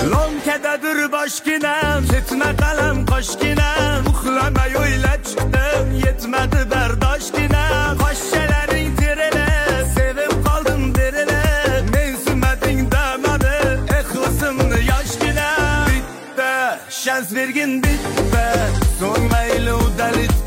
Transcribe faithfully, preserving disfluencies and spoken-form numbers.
Lonkededir başkinem, ketme kalem kaşkinem. Uxlamay öyle çıktım, yetmedi berdaşkinem. Kaşşelerin tirine, sevip kaldım derine. Mensumedin demedi, ehlasımını yaşkinem. Bitti, şans vergin bitti, sormayla o delit.